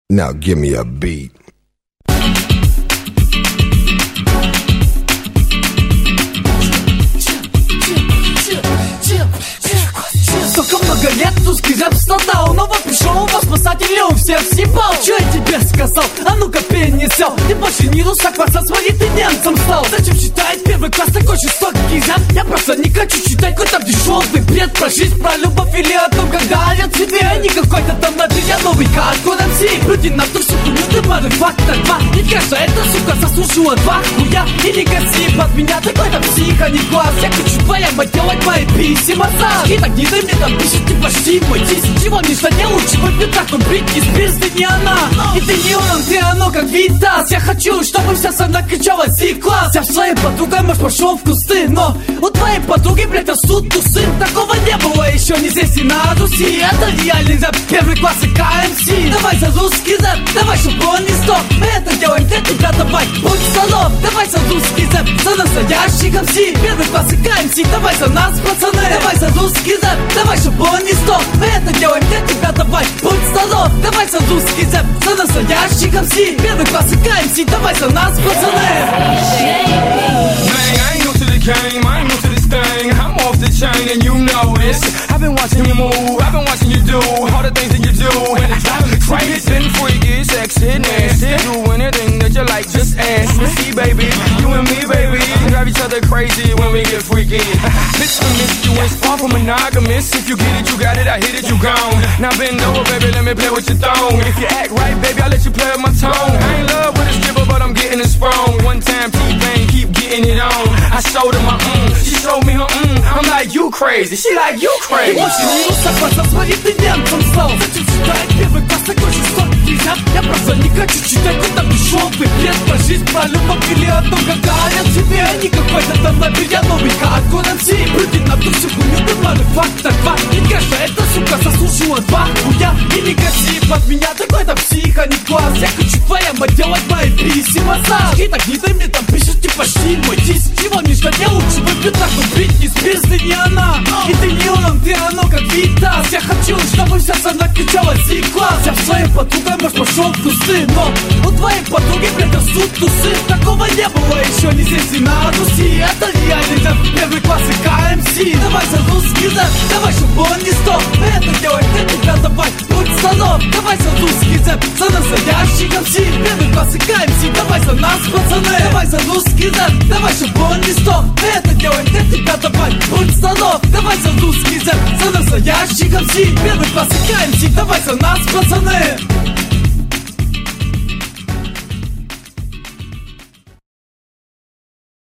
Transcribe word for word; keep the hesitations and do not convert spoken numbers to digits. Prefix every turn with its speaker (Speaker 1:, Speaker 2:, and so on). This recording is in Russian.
Speaker 1: Now give me a beat.
Speaker 2: Столько много лет узкий рэп страдал, но вот пришел вас спасатель, он всех съебал. Че я тебе сказал? А ну-ка пень сел. Ты больше не русак, класса, смотри, ты немцем стал. Зачем читать первый класс такой жестокий рэп? Я просто не хочу читать какой-то дешевый бред про жизнь, про любовь или о том, как дарят тебе. Не какой-то там набери, я новый хардкор эм си. Люди на ту всю хуйню, ты фактор два. И кажется, эта сука заслужила два хуя. И не гаси под меня, такой там псих, а не глаз. Я хочу твоя мать делать мои писи массаж. И так не дай мне там пишет, ты почти мой десять. Чего мне что не лучше, в бедах, он Бритни Спирс, ты не она. И ты не он, ты оно, как Витас. Я хочу, чтобы вся страна кричала си-класс. Я в своей подругой, может, пошел в кусты, но у твоей подруги, блядь, растут тусы. Такого не было еще ни здесь, ни на Руси. Это реальный рэп, первый класс и ка эм си. Давай за русский рэп, давай, чтобы он не стоп. Мы это делаем для тебя, давай, будь здоров. Давай за русский рэп, за настоящих эм си. Первый класс и ка эм си, давай за нас, пацаны. Давай за русский рэп, давай, чтобы он не стоп. Мы это делаем для тебя, давай, будь здоров. Давай за русский рэп, за настоящих эм си. Первый класс и ка эм си, давай за нас, пацаны.
Speaker 3: Game. I ain't new to this thing. I'm off the chain and you know this. I've been watching you move, I've been watching you do all the things that you do, and it's driving me crazy. Been freaky, sexy, nasty. Do anything that you like, just ask me. See, baby, you and me, baby, drive each other crazy when we get freaky. Miss me, miss you ain't far from monogamous. If you get it, you got it. I hit it, you gone. Now bend over, baby, let me play with your thong. If you act right, baby, I'll let you play with my tone. I ain't love with a stripper, but I'm getting it sprung. One time, T-Bang, keep getting it on. I showed her my mm, she showed me her mm. I'm like, you crazy, she like, you crazy.
Speaker 2: Ты больше не русак, класса, смотри, ты немцем стал. Зачем читать первый класс такой жестокий рэп? Я просто не хочу читать какой-то дешевый бред про жизнь, про любовь или о том, как дарят тебе. Не какой-то там набери, я новый хардкор эм си. Люди на ту всю хуйню, ты фактор два. И кажется, эта сука заслужила два хуя. И не гаси под меня, такой-то псих, а не класс. Я хочу твоя мать делать мои писи массаж. И так не дай мне там пишешь, типа почти мой десять. Чего мне что не лучше, в бедах, он Бритни Спирс, ты не она. И ты не он, ты оно, как Витас. Я хочу, чтобы вся страна кричала си-класс. Я в своей подругой, может, пошел в кусты, но у твоей подруги, блядь, растут тусы. Такого не было еще ни здесь, ни на Руси. Это реальный рэп, первый класс и ка эм си. Давай за русский рэп, давай, чтобы он не стоп. Мы это делаем для тебя, давай, будь здоров. Давай за русский рэп, за настоящих эм си. Первый класс и ка эм си, давай за нас, пацаны. Давай за русский рэп, давай, чтобы он не стоп. Мы это делаем для тебя, давай, будь здоров. Давай за русский рэп, за настоящих эм си. Первый класс и ка эм си, давай за нас, пацаны.